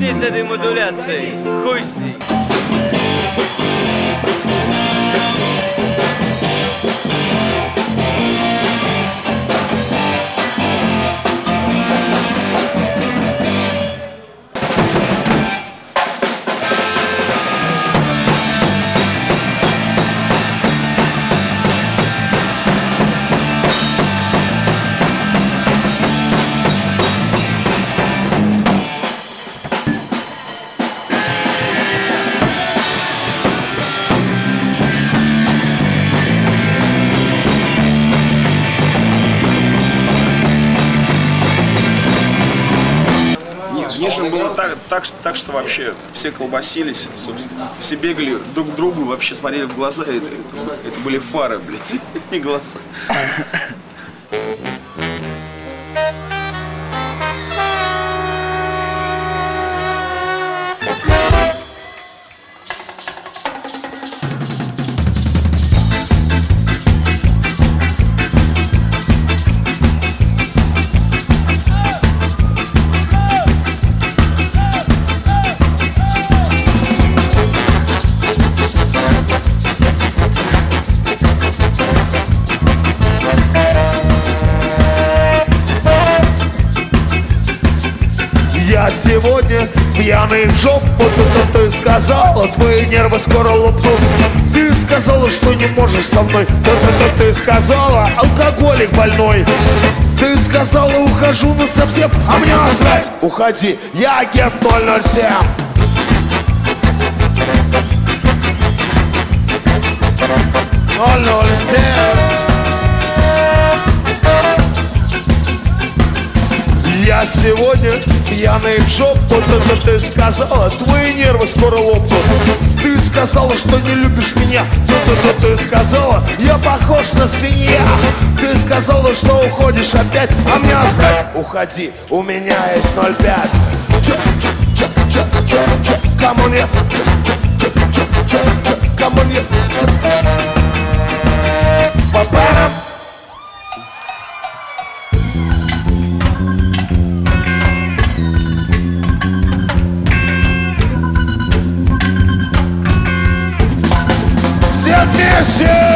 Заткнись с этой модуляцией. Хуй с ней. Нежно было так, что вообще все колбасились, собственно, все бегали друг к другу, вообще смотрели в глаза. Это были фары, блядь, не глаза. Я сегодня пьяный в жопу, ты сказала, твои нервы скоро лопнут. Ты сказала, что не можешь со мной, ты сказала, алкоголик больной. Ты сказала, ухожу насовсем, а мне насрать. Уходи, я агент 007. Я сегодня пьяный в жопу, ты сказала, твои нервы скоро лопнут. Ты сказала, что не любишь меня, ты сказала, я похож на свинья. Ты сказала, что уходишь опять, а мне насрать. Уходи, у меня есть 0,5. Кому нет? Кому нет? Папа. Все вместе!